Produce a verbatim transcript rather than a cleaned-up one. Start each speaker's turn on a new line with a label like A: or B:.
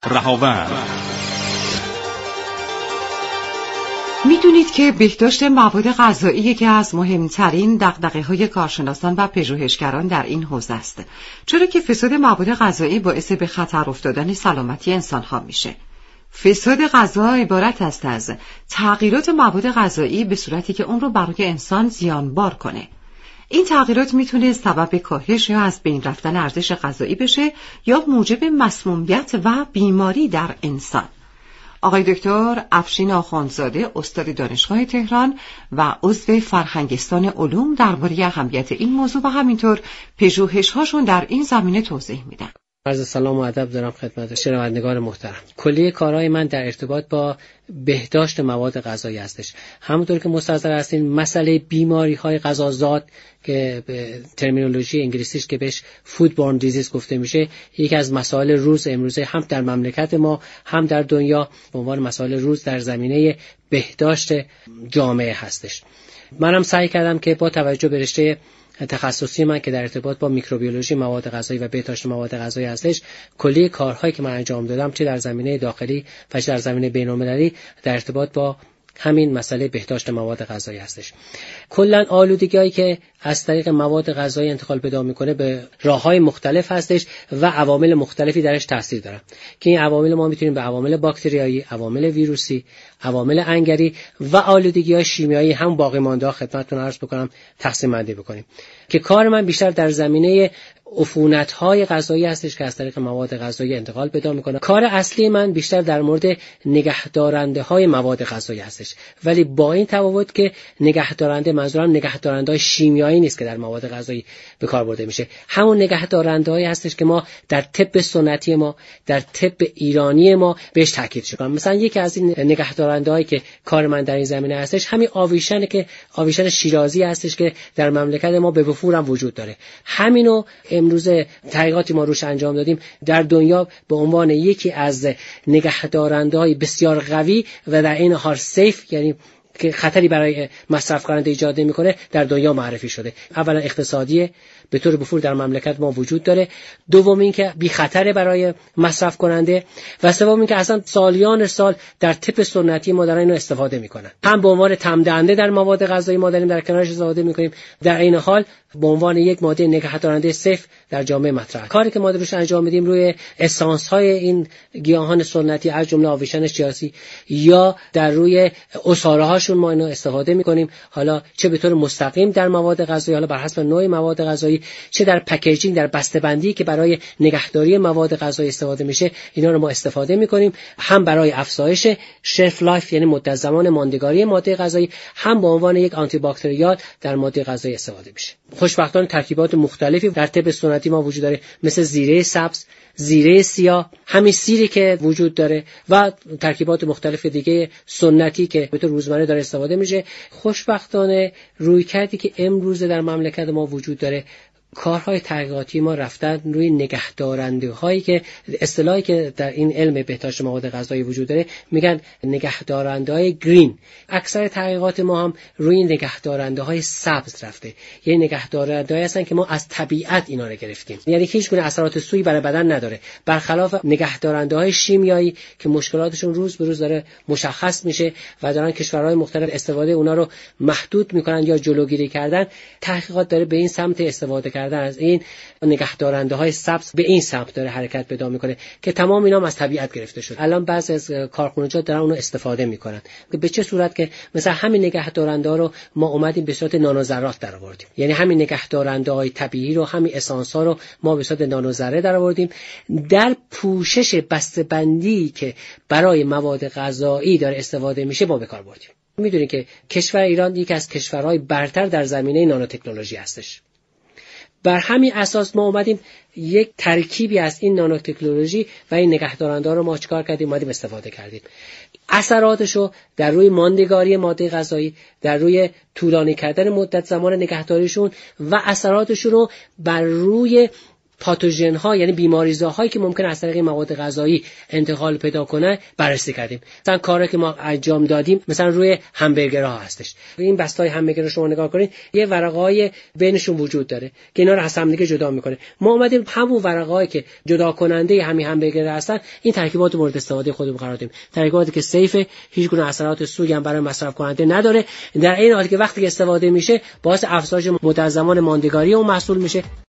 A: رهاوند.
B: میدونید که بهداشت مواد غذایی یکی از مهمترین دغدغه‌های کارشناسان و پژوهشگران در این حوزه است، چرا که فساد مواد غذایی باعث به خطر افتادن سلامتی انسان‌ها میشه. فساد غذا عبارت است از تغییرات مواد غذایی به صورتی که اون رو برای انسان زیانبار کنه. این تغییرات میتونه سبب کاهش یا از بین رفتن ارزش غذایی بشه یا موجب مسمومیت و بیماری در انسان. آقای دکتر افشین آخوندزاده، استاد دانشگاه تهران و عضو فرهنگستان علوم، درباره اهمیت این موضوع و همینطور پژوهش‌هاشون در این زمینه توضیح میدن.
C: عرض سلام و ادب دارم خدمت شنوندگان محترم. کلیه کارهای من در ارتباط با بهداشت مواد غذایی هستش. همونطور که مستحضر هستین مسئله بیماری‌های غذازاد که به ترمینولوژی انگلیسیش که بهش فود بورن دیزیز گفته میشه، یکی از مسائل روز امروزه هم در مملکت ما هم در دنیا به عنوان مسائل روز در زمینه بهداشت جامعه هستش. منم سعی کردم که با توجه به رشته تخصصی من که در ارتباط با میکروبیولوژی مواد غذایی و بهداشت مواد غذایی هستش، کلیه کارهایی که من انجام دادم چه در زمینه داخلی و چه در زمینه بین‌المللی در ارتباط با همین مسئله بهداشت مواد غذایی هستش. کلا آلودگی‌هایی که از طریق مواد غذایی انتقال پیدا میکنه به راه‌های مختلف هستش و عوامل مختلفی درش تاثیر داره که این عوامل ما میتونیم به عوامل باکتریایی، عوامل ویروسی، عوامل انگلی و آلودگی‌های شیمیایی هم باقی مانده خدمتتون عرض بکنم تقسیم بندی بکنیم که کار من بیشتر در زمینه عفونت‌های غذایی هستش که از طریق مواد غذایی انتقال پیدا میکنه. کار اصلی من بیشتر در مورد نگهدارنده‌های مواد غذایی هستش، ولی با این تفاوت که نگهدارنده منظورم نگهدارنده‌های شیمیایی نیست که در مواد غذایی به کار برده میشه، همون نگهدارنده‌هایی هستش که ما در طب سنتی ما، در طب ایرانی ما بهش تاکید شده. مثلا یکی از این نگهدارنده‌هایی که کار من در این زمینه هستش همین آویشن که آویشن شیرازی هستش که در مملکت ما به وفور هم وجود داره. همینو امروز تحقیقاتی ما روش انجام دادیم در دنیا به عنوان یکی از نگهدارنده‌های بسیار قوی و در این حال سیف، یعنی که خطری برای مصرف کننده ایجاد نمی‌کنه، در دنیا معرفی شده. اولا اقتصادیه، به طور بفور در مملکت ما وجود داره. دوم این که بی خطر برای مصرف کننده و سوم این که اصلا سالیان سال در طب سنتی ما دارن اینو استفاده میکنن. هم به عنوان تمدنده در مواد غذایی ما داریم در کنارش استفاده میکنیم، در این حال به عنوان یک ماده نگهدارنده سیف در جامعه مطرح. کاری که ما روش انجام میدیم روی اسانس های این گیاهان سنتی از جمله آویشن شیرازی یا در روی عصاره هاشون ما اینو استفاده میکنیم، حالا چه به طور مستقیم در مواد غذایی، حالا بر حسب نوع مواد غذایی، چه در پکیجینگ، در بسته‌بندی که برای نگهداری مواد غذایی استفاده میشه، اینا رو ما استفاده میکنیم، هم برای افزایش شلف لایف یعنی مدت زمان ماندگاری ماده غذایی، هم به عنوان یک آنتی باکتریال در ماده غذایی استفاده میشه. خوشبختانه ترکیبات مختلفی در طب سنتی ما وجود داره، مثل زیره سبز، زیره سیاه، همین سیری که وجود داره و ترکیبات مختلف دیگه سنتی که به طور روزمره داره استفاده میشه. خوشبختانه رویکردی که امروز در مملکت ما وجود داره، کارهای تحقیقاتی ما رفتن روی نگهدارنده هایی که اصطلاحی که در این علم بهداشت مواد غذایی وجود داره میگن نگهدارنده های گرین. اکثر تحقیقات ما هم روی نگهدارنده های سبز رفته، یعنی نگهدارنده هایی هستن که ما از طبیعت اینا رو گرفتیم، یعنی هیچ گونه اثرات سوئی برای بدن نداره، برخلاف نگهدارنده های شیمیایی که مشکلاتشون روز به روز داره مشخص میشه و دارن کشورهای مختلف استفاده اونا رو محدود میکنن یا جلوگیری کردن. تحقیقات داره به این سمت استفاده کردن از این نگهدارنده های سبز به این سمت داره حرکت پیدا میکنه که تمام اینا از طبیعت گرفته شده. الان بعضی از کارخونجات دارن اونو استفاده میکنن. به چه صورت که مثلا همین نگهدارنده ها رو ما اومدیم به صورت نانوذرات در آوردیم، یعنی همین نگهدارنده های طبیعی رو، همین اسانس ها رو ما به صورت نانوذره در آوردیم در پوشش بسته‌بندی که برای مواد غذایی داره استفاده میشه ما به کار بردیم. میدونید که کشور ایران یکی از کشورهای برتر در زمینه نانو تکنولوژی هستش. بر همین اساس ما اومدیم یک ترکیبی از این نانو تکنولوژی و این نگهدارنده رو ما چیکار کردیم؟ اومدیم استفاده کردیم. اثراتشو در روی ماندگاری ماده غذایی، در روی طولانی کردن مدت زمان نگهداریشون و اثراتشون رو بر روی پاتوژن ها یعنی بیماریزاهایی که ممکن از طریق مواد غذایی انتقال پیدا کنه بررسی کردیم. مثلا کاری که ما انجام دادیم مثلا روی همبرگرها هستش. این بستای همبرگر رو شما نگاه کنید، یه ورقای بینشون وجود داره که اینا رو از هم دیگه جدا میکنه. ما اومدیم همون ورقایی که جدا کننده همین همبرگر هستن این ترکیبات مورد استفاده خودمون قرار دادیم. ترکیباتی که سیف، هیچ گونه اثرات سوگی هم برای مصرف کننده نداره، در این حالی که وقتی استفاده میشه باعث افزایش مدت زمان ماندگاری اون محصول میشه.